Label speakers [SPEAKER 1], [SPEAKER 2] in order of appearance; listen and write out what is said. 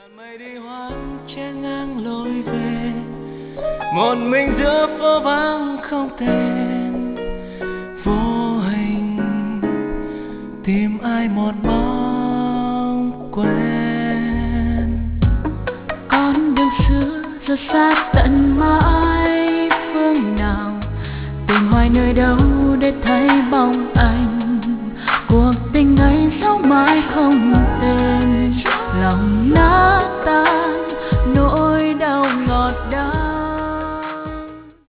[SPEAKER 1] mây đi hoang che ngang lối về, một mình giữa phố vắng không tên, vô hình tìm ai một bóng quen.
[SPEAKER 2] Con đường xưa giờ xa tận mãi phương nào, tìm hoài nơi đâu để thấy bóng anh. Cuộc tình ấy dấu mãi không tên, lòng nát tan